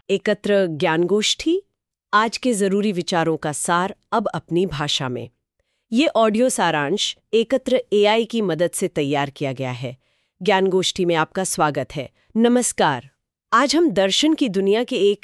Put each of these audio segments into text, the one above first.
एकत्र ज्ञानगोष्ठी, आज के जरूरी विचारों का सार अब अपनी भाषा में। ये ऑडियो सारांश एकत्र एआई की मदद से तैयार किया गया है। ज्ञानगोष्ठी में आपका स्वागत है। नमस्कार। आज हम दर्शन की दुनिया के एक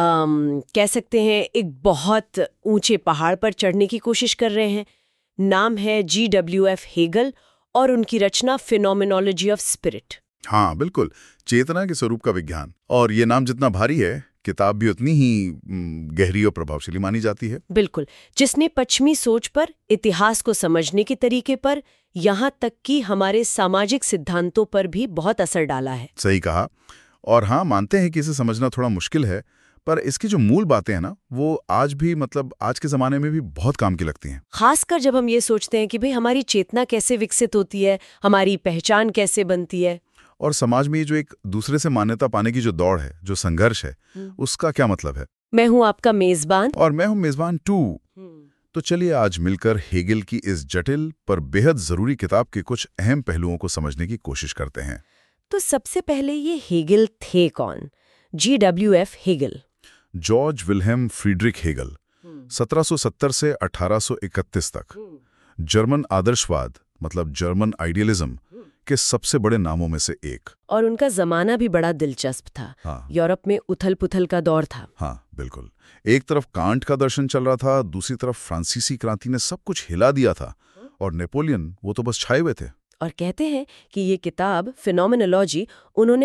कह सकते हैं एक बहुत ऊंचे पहाड़ पर चढ़ने की कोशिश कर रहे हैं। नाम है GWF हेगल और उनकी रचना फिनोमेनोलॉजी ऑफ स्पिरिट। हाँ बिल्कुल, चेतना के स्वरूप का विज्ञान। और ये नाम जितना भारी है, किताब भी उतनी ही गहरी और प्रभावशाली मानी जाती है। बिल्कुल, जिसने पश्चिमी सोच पर, इतिहास को समझने के तरीके पर, यहाँ तक कि हमारे सामाजिक सिद्धांतों पर भी बहुत असर डाला है। सही कहा। और हाँ, मानते हैं कि इसे समझना थोड़ा मुश्किल है, पर इसकी जो मूल बातें हैं ना, वो आज भी आज के ज़माने में भी बहुत काम की लगती हैं। खासकर जब हम ये सोचते हैं कि भाई हमारी चेतना कैसे विकसित होती है, हमारी पहचान कैसे बनती है। और समाज में ये जो एक दूसरे से मान्यता पाने की जो दौड़ है, जो संघर्ष है, उसका क्या मतलब है। मैं हूँ आपका मेजबान और मैं हूँ मेजबान 2। तो चलिए आज मिलकर हेगल की इस जटिल पर बेहद जरूरी किताब के कुछ अहम पहलुओं को समझने की कोशिश करते हैं। तो सबसे पहले ये हेगल थे कौन? GWF Hegel Georg Wilhelm Friedrich Hegel 1770 से 1831 तक जर्मन आदर्शवाद मतलब जर्मन आइडियलिज्म के सबसे बड़े नामों में से एक। और उनका जमाना भी बड़ा दिलचस्प था। हाँ। यूरोप में उथल पुथल का दौर था। हाँ बिल्कुल, एक तरफ कांट का दर्शन चल रहा था, दूसरी तरफ फ्रांसीसी क्रांति ने सब कुछ हिला दिया था, और नेपोलियन वो तो बस छाए हुए थे। और कहते हैं कि ये किताब फिनोमेनोलॉजी उन्होंने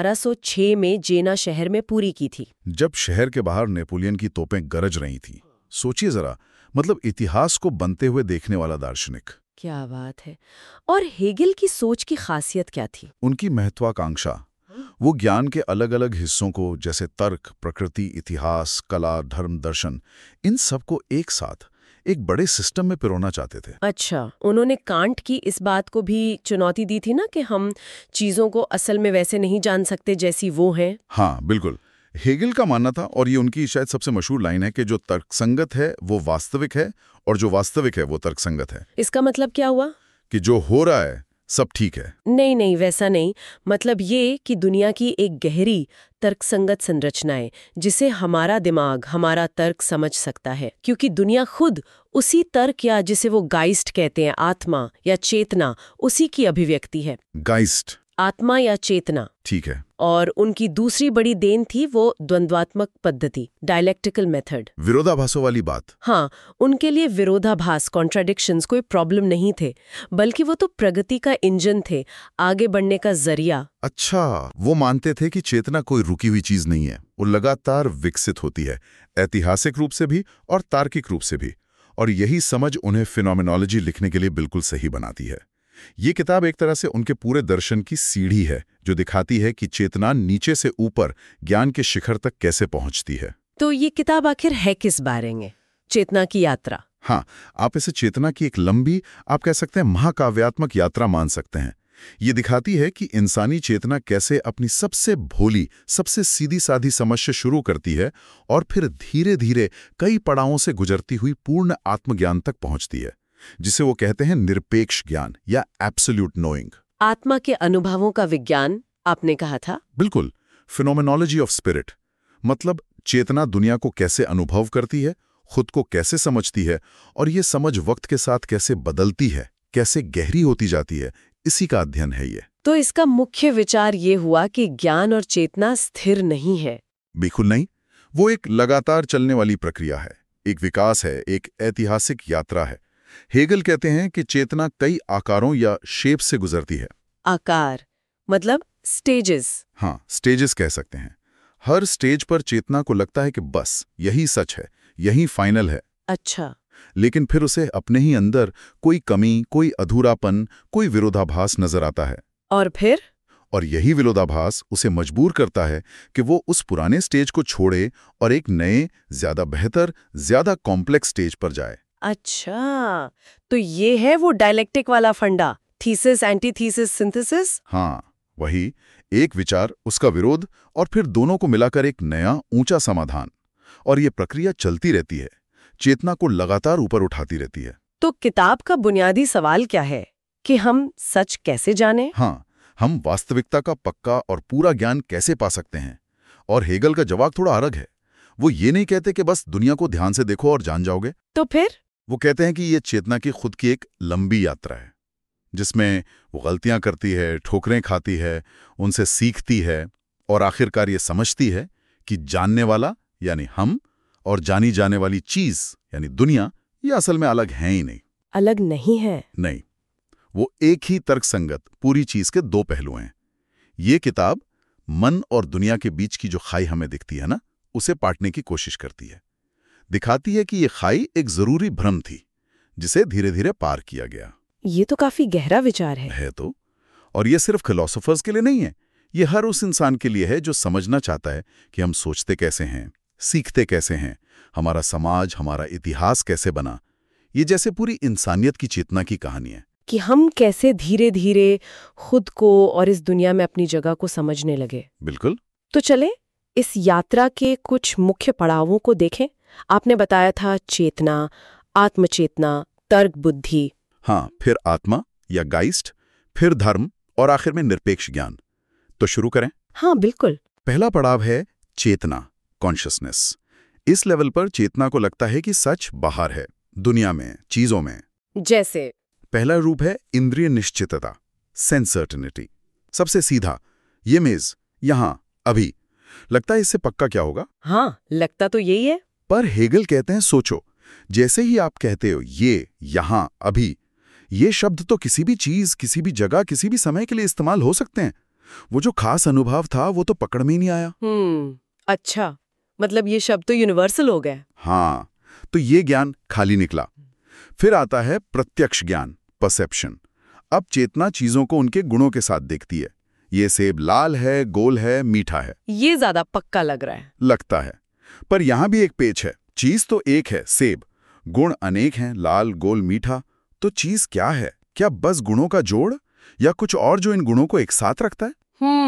1806 में जेना शहर में पूरी की थी, जब शहर के बाहर नेपोलियन की तोपें गरज रही थी। सोचिए जरा, मतलब इतिहास को बनते हुए देखने वाला दार्शनिक। क्या बात है। और हेगल की सोच की खासियत क्या थी? उनकी महत्वाकांक्षा। वो ज्ञान के अलग अलग हिस्सों को, जैसे तर्क, प्रकृति, इतिहास, कला, धर्म, दर्शन, इन सबको एक साथ एक बड़े सिस्टम में पिरोना चाहते थे। अच्छा, उन्होंने कांट की इस बात को भी चुनौती दी थी ना कि हम चीजों को असल में वैसे नहीं जान सकते जैसी वो हैं। हाँ बिल्कुल, हेगल का मानना था, और ये उनकी शायद सबसे मशहूर लाइन है, कि जो तर्कसंगत है वो वास्तविक है, और जो वास्तविक है वो तर्कसंगत है। इसका मतलब क्या हुआ? कि जो हो रहा है सब ठीक है। नहीं नहीं, वैसा नहीं। मतलब ये कि दुनिया की एक गहरी तर्कसंगत संरचना है जिसे हमारा दिमाग, हमारा तर्क समझ सकता है, क्योंकि दुनिया खुद उसी तर्क, या जिसे वो गाइस्ट कहते हैं, आत्मा या चेतना, उसी की अभिव्यक्ति है। गाइस्ट, आत्मा या चेतना, ठीक है। और उनकी दूसरी बड़ी देन थी वो द्वंद्वात्मक पद्धति, डायलेक्टिकल मेथड। विरोधाभासों वाली बात। हाँ, उनके लिए विरोधाभास, कॉन्ट्राडिक्शंस कोई प्रॉब्लम नहीं थे, बल्कि वो तो प्रगति का इंजन थे, आगे बढ़ने का जरिया। अच्छा, वो मानते थे कि चेतना कोई रुकी हुई चीज नहीं है, वो लगातार विकसित होती है, ऐतिहासिक रूप से भी और तार्किक रूप से भी। और यही समझ उन्हें फिनोमेनोलॉजी लिखने के लिए बिल्कुल सही बनाती है। ये किताब एक तरह से उनके पूरे दर्शन की सीढ़ी है, जो दिखाती है कि चेतना नीचे से ऊपर ज्ञान के शिखर तक कैसे पहुंचती है। तो ये किताब आखिर है किस बारे में? चेतना की यात्रा। हाँ, आप इसे चेतना की एक लंबी, आप कह सकते हैं महाकाव्यात्मक यात्रा मान सकते हैं। ये दिखाती है कि इंसानी चेतना कैसे अपनी सबसे भोली, सबसे सीधी साधी समझ से शुरू करती है, और फिर धीरे धीरे कई पड़ावों से गुजरती हुई पूर्ण आत्मज्ञान तक पहुंचती है, जिसे वो कहते हैं निरपेक्ष ज्ञान या एब्सोल्यूट नोइंग। आत्मा के अनुभवों का विज्ञान आपने कहा था? बिल्कुल, फिनोमेनोलॉजी ऑफ स्पिरिट, मतलब चेतना दुनिया को कैसे अनुभव करती है, खुद को कैसे समझती है, और ये समझ वक्त के साथ कैसे बदलती है, कैसे गहरी होती जाती है, इसी का अध्ययन है ये। तो इसका मुख्य विचार ये हुआ कि ज्ञान और चेतना स्थिर नहीं है। बिल्कुल नहीं, वो एक लगातार चलने वाली प्रक्रिया है, एक विकास है, एक ऐतिहासिक यात्रा है। हेगल कहते हैं कि चेतना कई आकारों या शेप से गुजरती है। आकार मतलब स्टेजेस? हाँ, स्टेजेस कह सकते हैं। हर स्टेज पर चेतना को लगता है कि बस यही सच है, यही फाइनल है। अच्छा। लेकिन फिर उसे अपने ही अंदर कोई कमी, कोई अधूरापन, कोई विरोधाभास नजर आता है। और फिर? और यही विरोधाभास उसे मजबूर करता है कि वो उस पुराने स्टेज को छोड़े और एक नए, ज्यादा बेहतर, ज्यादा कॉम्प्लेक्स स्टेज पर जाए। अच्छा, तो ये है वो डायलेक्टिक वाला फंडा, थीसिस, एंटीथीसिस, सिंथेसिस। हाँ, वही, एक विचार, उसका विरोध, और फिर दोनों को मिलाकर एक नया ऊंचा समाधान। और ये प्रक्रिया चलती रहती है, चेतना को लगातार ऊपर उठाती रहती है। तो किताब का बुनियादी सवाल क्या है कि हम सच कैसे जाने? हाँ, हम वास्तविकता का पक्का और पूरा ज्ञान कैसे पा सकते हैं। और हेगल का जवाब थोड़ा अलग है। वो ये नहीं कहते कि बस दुनिया को ध्यान से देखो और जान जाओगे। तो फिर वो कहते हैं कि ये चेतना की खुद की एक लंबी यात्रा है, जिसमें वो गलतियां करती है, ठोकरें खाती है, उनसे सीखती है और आखिरकार ये समझती है कि जानने वाला यानी हम और जानी जाने वाली चीज यानी दुनिया ये असल में अलग हैं ही नहीं। अलग नहीं है? नहीं, वो एक ही तर्कसंगत पूरी चीज के दो पहलू हैं। ये किताब मन और दुनिया के बीच की जो खाई हमें दिखती है ना, उसे पाटने की कोशिश करती है। दिखाती है कि ये खाई एक जरूरी भ्रम थी जिसे धीरे धीरे पार किया गया। ये तो काफी गहरा विचार है तो और ये सिर्फ फिलोसोफर्स के लिए नहीं है, ये हर उस इंसान के लिए है जो समझना चाहता है कि हम सोचते कैसे हैं, सीखते कैसे हैं, हमारा समाज, हमारा इतिहास कैसे बना। ये जैसे पूरी इंसानियत की चेतना की कहानी है कि हम कैसे धीरे धीरे खुद को और इस दुनिया में अपनी जगह को समझने लगे। बिल्कुल। तो चले इस यात्रा के कुछ मुख्य पड़ावों को देखें। आपने बताया था चेतना, आत्मचेतना, तर्क बुद्धि। हाँ, फिर आत्मा या गाइस्ट, फिर धर्म और आखिर में निरपेक्ष ज्ञान। तो शुरू करें? हाँ बिल्कुल। पहला पड़ाव है चेतना, कॉन्शियसनेस। इस लेवल पर चेतना को लगता है कि सच बाहर है, दुनिया में, चीजों में। जैसे पहला रूप है इंद्रिय निश्चितता, सेंस सर्टेनिटी। सबसे सीधा, ये मेज यहां अभी, लगता है इससे पक्का क्या होगा? हाँ, लगता तो यही है। पर हेगल कहते हैं सोचो, जैसे ही आप कहते हो ये, यहां, अभी, ये शब्द तो किसी भी चीज, किसी भी जगह, किसी भी समय के लिए इस्तेमाल हो सकते हैं। वो जो खास अनुभव था वो तो पकड़ में ही नहीं आया। अच्छा, मतलब ये शब्द तो यूनिवर्सल हो गए। हाँ, तो ये ज्ञान खाली निकला। फिर आता है प्रत्यक्ष ज्ञान, परसेप्शन। अब चेतना चीजों को उनके गुणों के साथ देखती है। ये सेब लाल है, गोल है, मीठा है। ये ज्यादा पक्का लग रहा है। लगता है, पर यहां भी एक पेच है। चीज तो एक है, सेब, गुण अनेक हैं, लाल, गोल, मीठा। तो चीज क्या है? क्या बस गुणों का जोड़, या कुछ और जो इन गुणों को एक साथ रखता है?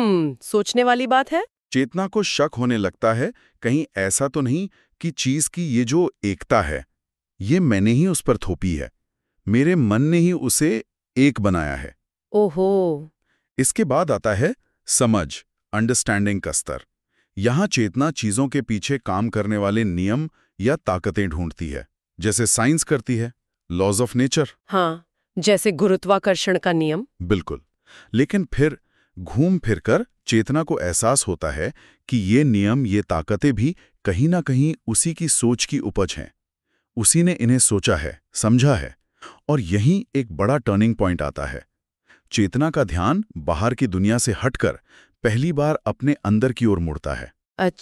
सोचने वाली बात है। चेतना को शक होने लगता है, कहीं ऐसा तो नहीं कि चीज की ये जो एकता है, ये मैंने ही उस पर थोपी है, मेरे मन ने ही उसे एक बनाया है। ओहो। इसके बाद आता है समझ, अंडरस्टैंडिंग का स्तर। यहां चेतना चीजों के पीछे काम करने वाले नियम या ताकतें ढूंढती है, जैसे साइंस करती है, लॉज ऑफ नेचर। हाँ, जैसे गुरुत्वाकर्षण का नियम। बिल्कुल। लेकिन फिर घूम फिरकर चेतना को एहसास होता है कि ये नियम, ये ताकतें भी कहीं ना कहीं उसी की सोच की उपज हैं। उसी ने इन्हें सोचा है, समझा है। और यहीं एक बड़ा टर्निंग पॉइंट आता है। चेतना का ध्यान बाहर की दुनिया से हटकर पहली बार अपने अंदर की ओर मुड़ता है।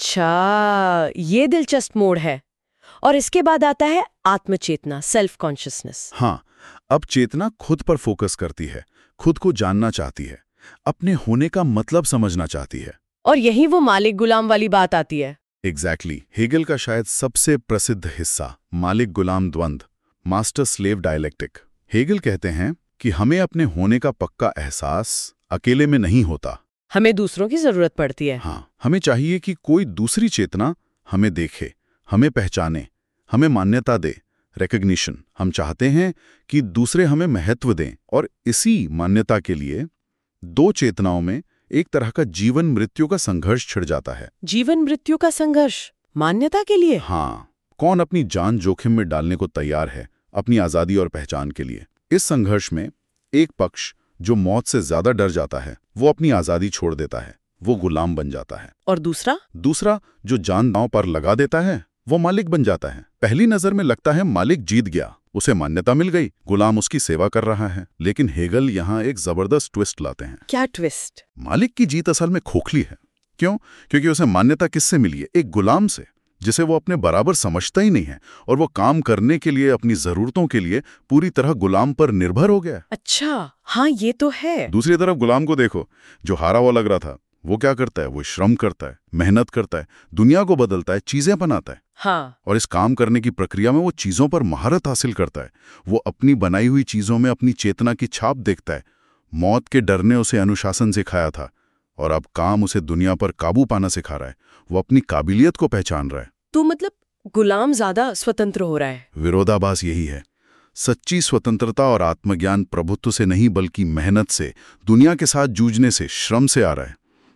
अच्छा, ये दिलचस्प मोड़ है। और इसके बाद आता है आत्मचेतना, सेल्फ कॉन्शियसनेस। हाँ, अब चेतना खुद पर फोकस करती है, खुद को जानना चाहती है, अपने होने का मतलब समझना चाहती है। और यही वो मालिक गुलाम वाली बात आती है। एग्जैक्टली। हेगल का शायद सबसे प्रसिद्ध हिस्सा, मालिक गुलाम द्वंद्व, मास्टर स्लेव डायलेक्टिक। हेगल कहते हैं कि हमें अपने होने का पक्का एहसास अकेले में नहीं होता, हमें दूसरों की जरूरत पड़ती है। हाँ, हमें चाहिए कि कोई दूसरी चेतना हमें देखे, हमें पहचाने, हमें मान्यता दे, रिकॉग्निशन। हम चाहते हैं कि दूसरे हमें महत्व दें, और इसी मान्यता के लिए दो चेतनाओं में एक तरह का जीवन मृत्यु का संघर्ष छिड़ जाता है। जीवन मृत्यु का संघर्ष मान्यता के लिए? हाँ, कौन अपनी जान जोखिम में डालने को तैयार है अपनी आजादी और पहचान के लिए? इस संघर्ष में एक पक्ष जो मौत से ज्यादा डर जाता है, वो अपनी आजादी छोड़ देता है, वो गुलाम बन जाता है। और दूसरा जो जान दांव पर लगा देता है, वो मालिक बन जाता है। पहली नजर में लगता है मालिक जीत गया, उसे मान्यता मिल गई, गुलाम उसकी सेवा कर रहा है। लेकिन हेगल यहाँ एक जबरदस्त ट्विस्ट लाते हैं। क्या ट्विस्ट? मालिक की जीत असल में खोखली है। क्यों? क्योंकि उसे मान्यता किससे मिली है? एक गुलाम से, जिसे वो अपने बराबर समझता ही नहीं है, और वो काम करने के लिए, अपनी जरूरतों के लिए पूरी तरह गुलाम पर निर्भर हो गया। अच्छा, हाँ ये तो है। दूसरी तरफ गुलाम को देखो, जो हारा हुआ लग रहा था, वो क्या करता है? वो श्रम करता है, मेहनत करता है, दुनिया को बदलता है, चीजें बनाता है। हाँ। और इस काम करने की प्रक्रिया में वो चीजों पर महारत हासिल करता है। वो अपनी बनाई हुई चीजों में अपनी चेतना की छाप देखता है। मौत के डर ने उसे अनुशासन सिखाया था, और अब काम उसे दुनिया पर काबू पाना सिखा रहा है। वो अपनी काबिलियत को पहचान रहा है। तो मतलब गुलाम ज्यादा स्वतंत्र हो रहा है। विरोधाभास यही है। सच्ची स्वतंत्रता और आत्मज्ञान प्रभुत्व से नहीं, बल्कि मेहनत से, दुनिया के साथ जूझने से, श्रम से आ रहा है।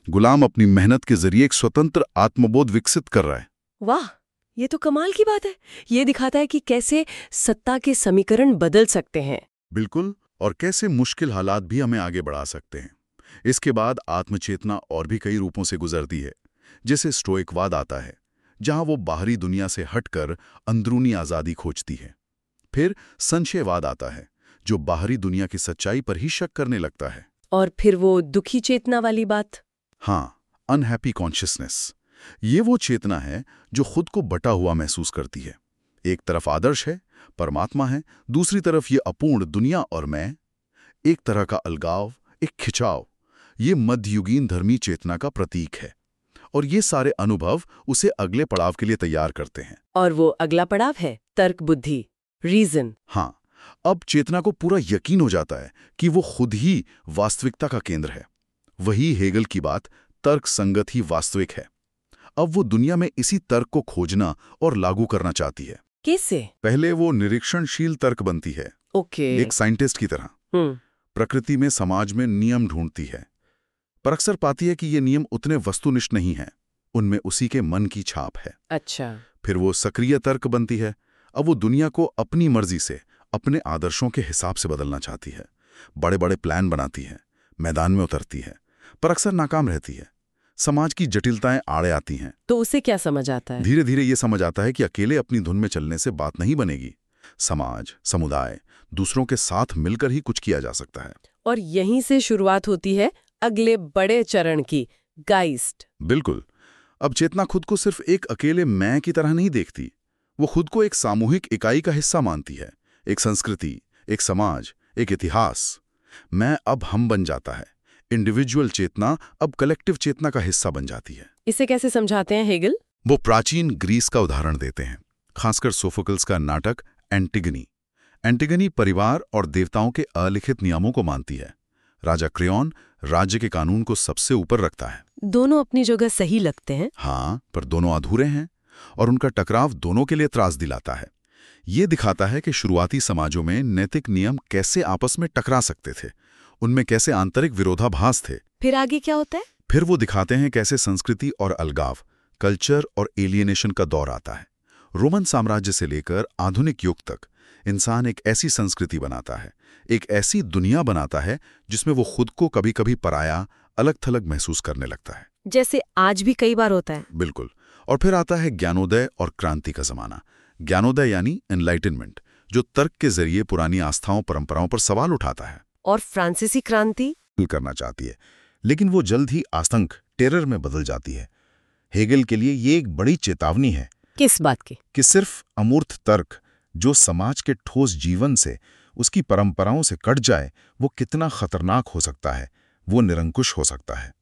गुलाम अपनी मेहनत के जरिए एक स्वतंत्र आत्मबोध विकसित कर रहा है। वाह, ये तो कमाल की बात है। ये दिखाता है कि कैसे सत्ता के समीकरण बदल सकते हैं। बिल्कुल, और कैसे मुश्किल हालात भी हमें आगे बढ़ा सकते हैं। इसके बाद आत्मचेतना और भी कई रूपों से गुजरती है। जैसे स्टोइकवाद आता है, जहां वो बाहरी दुनिया से हटकर अंदरूनी आज़ादी खोजती है। फिर संशयवाद आता है, जो बाहरी दुनिया की सच्चाई पर ही शक करने लगता है। और फिर वो दुखी चेतना वाली बात। हाँ, अनहैप्पी कॉन्शियसनेस। ये वो चेतना है जो खुद को बटा हुआ महसूस करती है। एक तरफ आदर्श है, परमात्मा है, दूसरी तरफ ये अपूर्ण दुनिया और मैं। एक तरह का अलगाव, एक खिंचाव। ये मध्ययुगीन धर्मी चेतना का प्रतीक है। और ये सारे अनुभव उसे अगले पड़ाव के लिए तैयार करते हैं। और वो अगला पड़ाव है तर्क बुद्धि, रीजन। हाँ, अब चेतना को पूरा यकीन हो जाता है कि वो खुद ही वास्तविकता का केंद्र है। वही हेगल की बात, तर्क संगत ही वास्तविक है। अब वो दुनिया में इसी तर्क को खोजना और लागू करना चाहती है। कैसे? पहले वो निरीक्षणशील तर्क बनती है, ओके। एक साइंटिस्ट की तरह। प्रकृति में, समाज में नियम ढूंढती है, पर अक्सर पाती है कि ये नियम उतने वस्तुनिष्ठ नहीं हैं। उनमें उसी के मन की छाप है। अच्छा। फिर वो सक्रिय तर्क बनती है। अब वो दुनिया को अपनी मर्जी से, अपने आदर्शों के हिसाब से बदलना चाहती है। बड़े बड़े प्लान बनाती है, मैदान में उतरती है, पर अक्सर नाकाम रहती है। समाज की जटिलताएं आड़े आती हैं। तो उसे क्या समझ आता है? धीरे धीरे ये समझ आता है कि अकेले अपनी धुन में चलने से बात नहीं बनेगी। समाज, समुदाय, दूसरों के साथ मिलकर ही कुछ किया जा सकता है। और यहीं से शुरुआत होती है अगले बड़े चरण की, गाइस्ट। बिल्कुल। अब चेतना खुद को सिर्फ एक अकेले मैं की तरह नहीं देखती। वो खुद को एक सामूहिक इकाई का हिस्सा मानती है। एक संस्कृति, एक समाज, एक इतिहास। मैं अब हम बन जाता है। इंडिविजुअल चेतना अब कलेक्टिव चेतना का हिस्सा बन जाती है। इसे कैसे समझाते हैं हेगल? वो प्राचीन ग्रीस का उदाहरण देते हैं, खासकर सोफोकल्स का नाटक एंटिगनी। एंटिगनी परिवार और देवताओं के अलिखित नियमों को मानती है। राजा क्रेओन राज्य के कानून को सबसे ऊपर रखता है। दोनों अपनी जगह सही लगते हैं। हाँ, पर दोनों अधूरे हैं और उनका टकराव दोनों के लिए त्रास दिलाता है। ये दिखाता है कि शुरुआती समाजों में नैतिक नियम कैसे आपस में टकरा सकते थे, उनमें कैसे आंतरिक विरोधाभास थे। फिर आगे क्या होता है? फिर वो दिखाते हैं कैसे संस्कृति और अलगाव, कल्चर और एलियनेशन का दौर आता है। रोमन साम्राज्य से लेकर आधुनिक युग तक इंसान एक ऐसी संस्कृति बनाता है, एक ऐसी दुनिया बनाता है जिसमें वो खुद को कभी कभी पराया, अलग थलग महसूस करने लगता है। जैसे आज भी कई बार होता है। बिल्कुल। और फिर आता है ज्ञानोदय और क्रांति का जमाना। ज्ञानोदय यानी एनलाइटनमेंट, जो तर्क के जरिए पुरानी आस्थाओं परंपराओं पर सवाल उठाता है। और फ्रांसीसी क्रांति करना चाहती है, लेकिन वो जल्द ही आतंक, टेरर में बदल जाती है। हेगल के लिए ये एक बड़ी चेतावनी है। किस बात की? कि सिर्फ अमूर्त तर्क, जो समाज के ठोस जीवन से, उसकी परंपराओं से कट जाए, वो कितना खतरनाक हो सकता है, वो निरंकुश हो सकता है।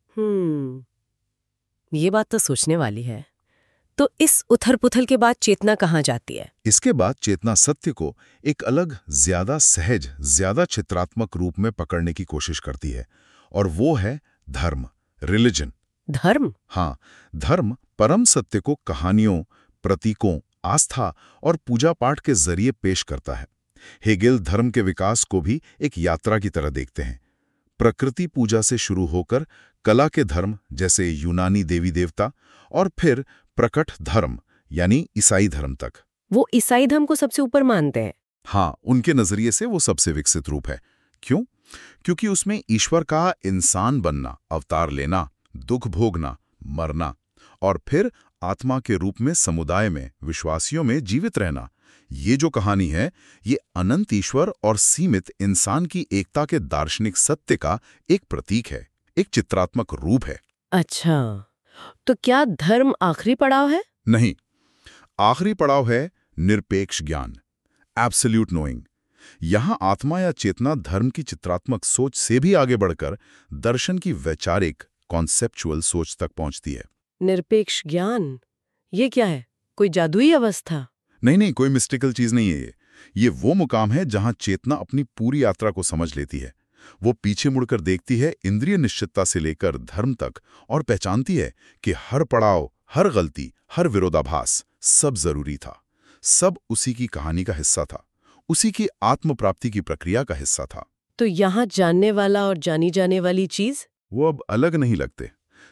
ये बात तो सोचने वाली है। तो इस उथल-पुथल के बाद चेतना कहाँ जाती है? इसके बाद चेतना सत्य को एक अलग, ज्यादा सहज, ज्यादा चित्रात्मक रूप में पकड़ने की कोशिश करती है, और वो है धर्म, रिलीजन। धर्म? हाँ, धर्म परम सत्य को कहानियों, प्रतीकों, आस्था और पूजा पाठ के जरिए पेश करता है। हेगेल धर्म के विकास को भी एक यात्रा की तरह देखते हैं। प्रकृति पूजा से शुरू होकर कला के धर्म जैसे यूनानी देवी देवता, और फिर प्रकट धर्म यानी ईसाई धर्म तक। वो ईसाई धर्म को सबसे ऊपर मानते हैं। हाँ, उनके नजरिए से वो सबसे विकसित रूप है। क्यों? क्योंकि उसमें ईश्वर का इंसान बनना, अवतार लेना, दुख भोगना, मरना और फिर आत्मा के रूप में समुदाय में, विश्वासियों में जीवित रहना, ये जो कहानी है, ये अनंत ईश्वर और सीमित इंसान की एकता के दार्शनिक सत्य का एक प्रतीक है, एक चित्रात्मक रूप है। अच्छा, तो क्या धर्म आखिरी पड़ाव है? नहीं, आखिरी पड़ाव है निरपेक्ष ज्ञान, एब्सोल्यूट नोइंग। यहां आत्मा या चेतना धर्म की चित्रात्मक सोच से भी आगे बढ़कर दर्शन की वैचारिक, कॉन्सेप्चुअल सोच तक पहुंचती है। निरपेक्ष ज्ञान, ये क्या है? कोई जादुई अवस्था? नहीं, कोई मिस्टिकल चीज नहीं है ये वो मुकाम है जहां चेतना अपनी पूरी यात्रा को समझ लेती है। वो पीछे मुड़कर देखती है इंद्रिय निश्चितता से लेकर धर्म तक, और पहचानती है कि हर पड़ाव, हर गलती, हर विरोधाभास सब जरूरी था, सब उसी की कहानी का हिस्सा था, उसी की आत्म प्राप्ति की प्रक्रिया का हिस्सा था। तो यहाँ जानने वाला और जानी जाने वाली चीज? वो अब अलग नहीं लगते।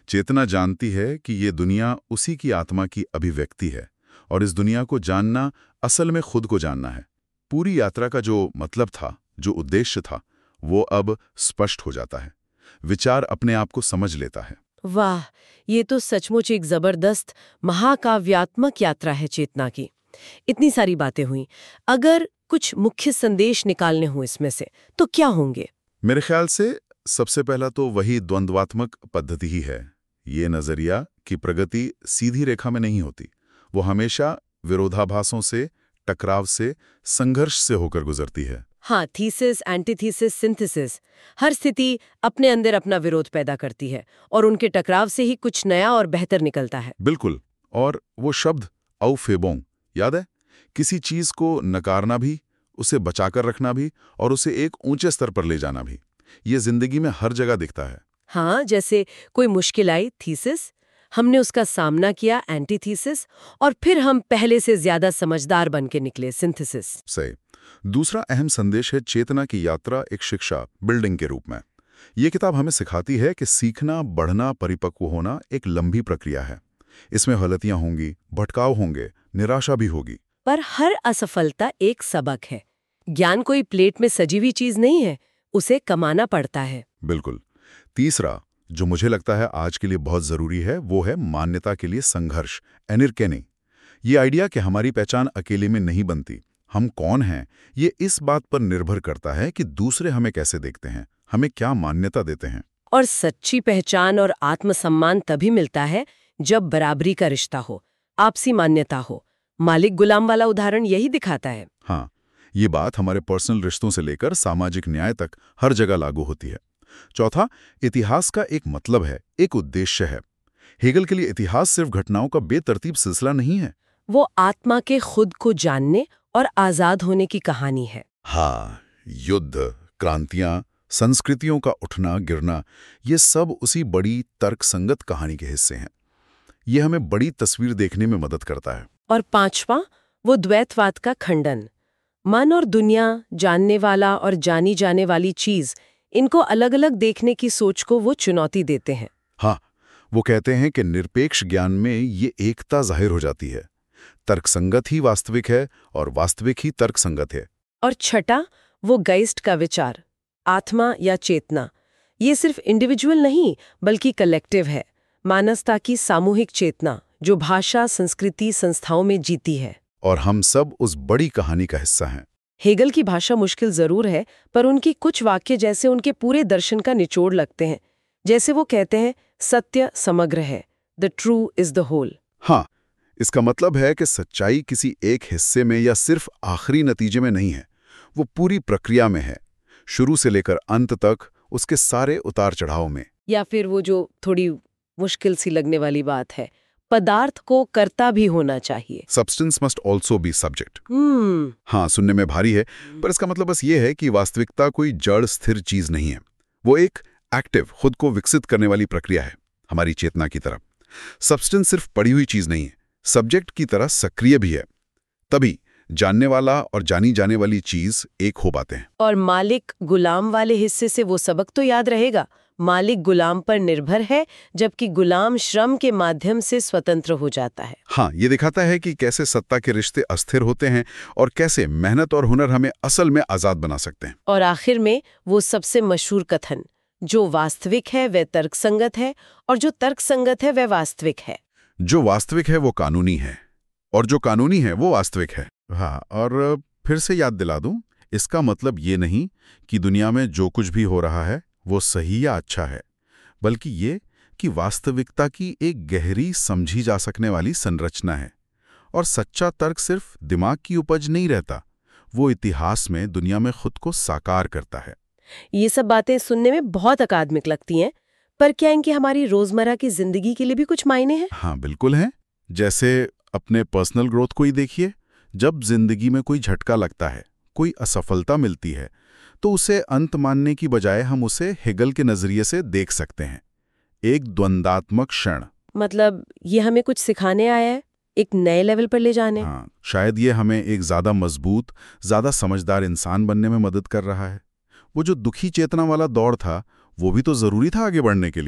चेतना जानती है कि ये दुनिया उसी की आत्मा की अभिव्यक्ति है और इस दुनिया को जानना असल में खुद को जानना है। पूरी यात्रा का जो मतलब था, जो उद्देश्य था, वो अब स्पष्ट हो जाता है। विचार अपने आप को समझ लेता है। वाह, ये तो सचमुच एक जबरदस्त महाकाव्यात्मक यात्रा है चेतना की। इतनी सारी बातें हुई, अगर कुछ मुख्य संदेश निकालने हों इसमें से तो क्या होंगे? मेरे ख्याल से सबसे पहला तो वही द्वंद्वात्मक पद्धति ही है। ये नजरिया कि प्रगति सीधी रेखा में नहीं होती, वो हमेशा विरोधाभासों से, टकराव से, संघर्ष से होकर गुजरती है। हाँ, थीसिस, एंटीथीसिस, सिंथेसिस, हर स्थिति अपने अंदर अपना विरोध पैदा करती है और उनके टकराव से ही कुछ नया और बेहतर निकलता है। बिल्कुल। और वो शब्द औफेबोंग याद है? किसी चीज को नकारना भी, उसे बचाकर रखना भी और उसे एक ऊंचे स्तर पर ले जाना भी, ये जिंदगी में हर जगह दिखता है। हाँ, जैसे कोई मुश्किल आई, थीसिस, हमने उसका सामना किया, एंटीथीसिस, और फिर हम पहले से ज्यादा समझदार बन के निकले, सिंथेसिस। सही। दूसरा अहम संदेश है चेतना की यात्रा एक शिक्षा, बिल्डिंग के रूप में। ये किताब हमें सिखाती है कि सीखना, बढ़ना, परिपक्व होना एक लंबी प्रक्रिया है। इसमें गलतियां होंगी, भटकाव होंगे, निराशा भी होगी। पर हर असफलता एक सबक है। ज्ञान कोई प्लेट में सजी हुई चीज नहीं है, उसे कमाना पड़ता है। बिल्कुल। तीसरा, जो मुझे लगता है आज के लिए बहुत जरूरी है, वो है मान्यता के लिए संघर्ष, एनिरकेनी। ये आइडिया कि हमारी पहचान अकेले में नहीं बनती, हम कौन हैं, ये इस बात पर निर्भर करता है कि दूसरे हमें कैसे देखते हैं, हमें क्या मान्यता देते हैं। और सच्ची पहचान और आत्मसम्मान तभी मिलता है जब बराबरी का रिश्ता हो, आपसी मान्यता हो। मालिक गुलाम वाला उदाहरण यही दिखाता है। हाँ, ये बात हमारे पर्सनल रिश्तों से लेकर सामाजिक न्याय तक हर जगह लागू होती है। चौथा, इतिहास का एक मतलब है, एक उद्देश्य है। हेगल के लिए इतिहास सिर्फ घटनाओं का बेतरतीब सिलसिला नहीं है, वो आत्मा के खुद को जानने और आजाद होने की कहानी है। हाँ, युद्ध, क्रांतियां, संस्कृतियों का उठना गिरना, ये सब उसी बड़ी तर्कसंगत कहानी के हिस्से हैं। ये हमें बड़ी तस्वीर देखने में मदद करता है। और पांचवा, वो द्वैतवाद का खंडन। मन और दुनिया, जानने वाला और जानी जाने वाली चीज, इनको अलग अलग देखने की सोच को वो चुनौती देते हैं। हाँ, वो कहते हैं कि निरपेक्ष ज्ञान में ये एकता जाहिर हो जाती है। तर्कसंगत ही वास्तविक है और वास्तविक ही तर्कसंगत है। और छठा, वो गाइस्ट का विचार, आत्मा या चेतना। ये सिर्फ इंडिविजुअल नहीं बल्कि कलेक्टिव है, मानवता की सामूहिक चेतना जो भाषा, संस्कृति, संस्थाओं में जीती है। और हम सब उस बड़ी कहानी का हिस्सा हैं। हेगल की भाषा मुश्किल जरूर है, पर उनकी कुछ वाक्य जैसे उनके पूरे दर्शन का निचोड़ लगते हैं। जैसे वो कहते हैं, सत्य समग्र है, the true is the whole. हाँ, इसका मतलब है कि सच्चाई किसी एक हिस्से में या सिर्फ आखिरी नतीजे में नहीं है, वो पूरी प्रक्रिया में है, शुरू से लेकर अंत तक, उसके सारे उतार चढ़ाव में। या फिर वो जो थोड़ी मुश्किल सी लगने वाली बात है, पदार्थ को कर्ता भी होना चाहिए। Substance must also be subject. हाँ, सुनने में भारी है, पर इसका मतलब बस ये है कि वास्तविकता कोई जड़ स्थिर चीज नहीं है, वो एक एक्टिव, खुद को विकसित करने वाली प्रक्रिया है, हमारी चेतना की तरह। सब्सटेंस सिर्फ पड़ी हुई चीज नहीं है, सब्जेक्ट की तरह सक्रिय भी है। तभी जानने वाला और जानी जाने वाली चीज एक हो पाते हैं। और मालिक गुलाम वाले हिस्से से वो सबक तो याद रहेगा, मालिक गुलाम पर निर्भर है जबकि गुलाम श्रम के माध्यम से स्वतंत्र हो जाता है। हाँ, ये दिखाता है कि कैसे सत्ता के रिश्ते अस्थिर होते हैं और कैसे मेहनत और हुनर हमें असल में आजाद बना सकते हैं। और आखिर में वो सबसे मशहूर कथन, जो वास्तविक है वह तर्कसंगत है और जो तर्कसंगत है वह वास्तविक है। जो वास्तविक है वो कानूनी है और जो कानूनी है वो वास्तविक है। हाँ, और फिर से याद दिला दूं, इसका मतलब ये नहीं कि दुनिया में जो कुछ भी हो रहा है वो सही या अच्छा है, बल्कि ये कि वास्तविकता की एक गहरी समझी जा सकने वाली संरचना है। और सच्चा तर्क सिर्फ दिमाग की उपज नहीं रहता, वो इतिहास में दुनिया में खुद को साकार करता है। ये सब बातें सुनने में बहुत अकादमिक लगती हैं, पर क्या इनकी हमारी रोजमर्रा की जिंदगी के लिए भी कुछ मायने हैं? हाँ, बिल्कुल है। जैसे अपने पर्सनल ग्रोथ को ही देखिए। जब जिंदगी में कोई झटका लगता है, कोई असफलता मिलती है, तो उसे अंत मानने की बजाय हम उसे हेगल के नजरिए से देख सकते हैं, एक द्वंद्वात्मक क्षण। मतलब ये हमें कुछ सिखाने आया है, एक नए लेवल पर ले जाने। हाँ, शायद ये हमें एक ज्यादा मजबूत, ज्यादा समझदार इंसान बनने में मदद कर रहा है। वो जो दुखी चेतना वाला दौर था, वो भी तो जरूरी था आगे बढ़ने के लिए।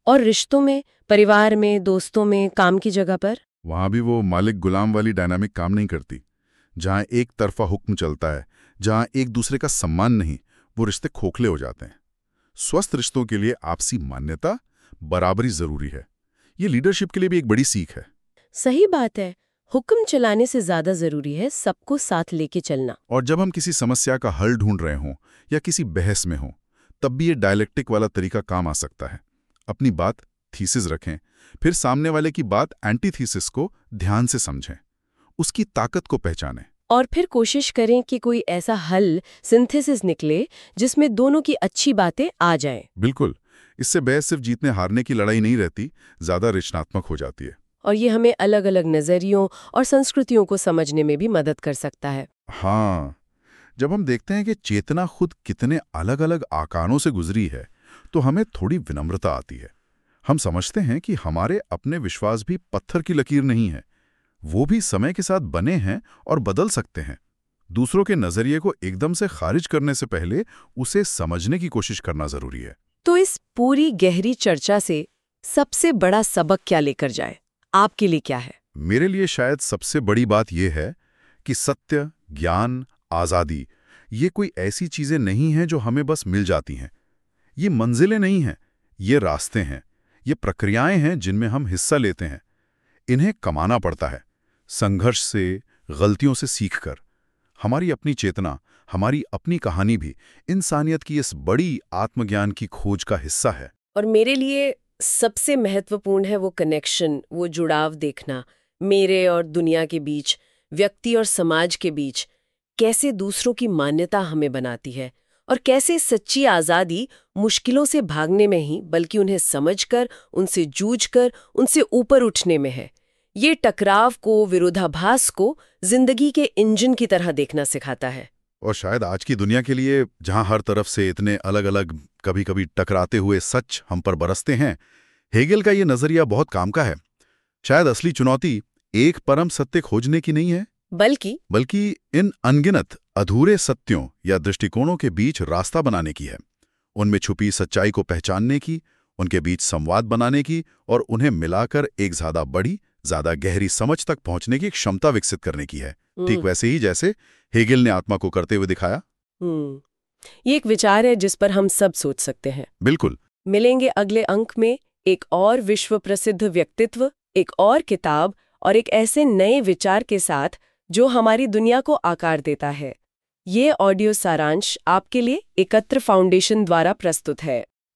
और रिश्तों में, परिवार में, दोस्तों में, काम की जगह पर? वहां भी वो मालिक गुलाम वाली डायनामिक काम नहीं करती। जहां एक तरफा हुक्म चलता है, जहां एक दूसरे का सम्मान नहीं, वो रिश्ते खोखले हो जाते हैं। स्वस्थ रिश्तों के लिए आपसी मान्यता, बराबरी जरूरी है। ये लीडरशिप के लिए भी एक बड़ी सीख है। सही बात है। हुक्म चलाने से ज्यादा जरूरी है सबको साथ लेके चलना। और जब हम किसी समस्या का हल ढूंढ रहे हों या किसी बहस में हों, तब भी ये डायलेक्टिक वाला तरीका काम आ सकता है। अपनी बात थीसिस रखें, फिर सामने वाले की बात एंटीथीसिस को ध्यान से समझें, उसकी ताकत को पहचानें। और फिर कोशिश करें कि कोई ऐसा हल, सिंथेसिस निकले जिसमें दोनों की अच्छी बातें आ जाएं। बिल्कुल, इससे बहस सिर्फ जीतने हारने की लड़ाई नहीं रहती, ज्यादा रचनात्मक हो जाती है। और ये हमें अलग अलग नजरियों और संस्कृतियों को समझने में भी मदद कर सकता है। हाँ, जब हम देखते हैं कि चेतना खुद कितने अलग अलग आकारों से गुजरी है, तो हमें थोड़ी विनम्रता आती है। हम समझते हैं कि हमारे अपने विश्वास भी पत्थर की लकीर नहीं है, वो भी समय के साथ बने हैं और बदल सकते हैं। दूसरों के नजरिए को एकदम से खारिज करने से पहले उसे समझने की कोशिश करना जरूरी है। तो इस पूरी गहरी चर्चा से सबसे बड़ा सबक क्या लेकर जाए? आपके लिए क्या है? मेरे लिए शायद सबसे बड़ी बात यह है कि सत्य, ज्ञान, आज़ादी ये कोई ऐसी चीजें नहीं हैं जो हमें बस मिल जाती हैं। ये मंजिलें नहीं हैं, ये रास्ते हैं, ये प्रक्रियाएं हैं जिनमें हम हिस्सा लेते हैं। इन्हें कमाना पड़ता है, संघर्ष से, गलतियों से सीखकर। हमारी अपनी चेतना, हमारी अपनी कहानी भी इंसानियत की इस बड़ी आत्मज्ञान की खोज का हिस्सा है। और मेरे लिए सबसे महत्वपूर्ण है वो कनेक्शन, वो जुड़ाव देखना, मेरे और दुनिया के बीच, व्यक्ति और समाज के बीच। कैसे दूसरों की मान्यता हमें बनाती है और कैसे सच्ची आज़ादी मुश्किलों से भागने में ही, बल्कि उन्हें समझकर, उनसे जूझकर, उनसे ऊपर उठने में है। ये टकराव को, विरोधाभास को जिंदगी के इंजन की तरह देखना सिखाता है। और शायद आज की दुनिया के लिए, जहां हर तरफ से इतने अलग अलग, कभी कभी टकराते हुए सच हम पर बरसते हैं, हेगेल का ये नजरिया बहुत काम का है। शायद असली चुनौती एक परम सत्य खोजने की नहीं है, बल्कि इन अनगिनत अधूरे सत्यों या दृष्टिकोणों के बीच रास्ता बनाने की है। उनमें छुपी सच्चाई को पहचानने की, उनके बीच संवाद बनाने की और उन्हें मिलाकर एक ज्यादा बड़ी, ज्यादा गहरी समझ तक पहुंचने की क्षमता विकसित करने की है। ठीक वैसे ही जैसे हेगेल ने आत्मा को करते हुए दिखाया। ये एक विचार है जिस पर हम सब सोच सकते हैं। बिल्कुल। मिलेंगे अगले अंक में एक और विश्व प्रसिद्ध व्यक्तित्व, एक और किताब और एक ऐसे नए विचार के साथ जो हमारी दुनिया को आकार देता है। ये ऑडियो सारांश आपके लिए एकत्र फाउंडेशन द्वारा प्रस्तुत है।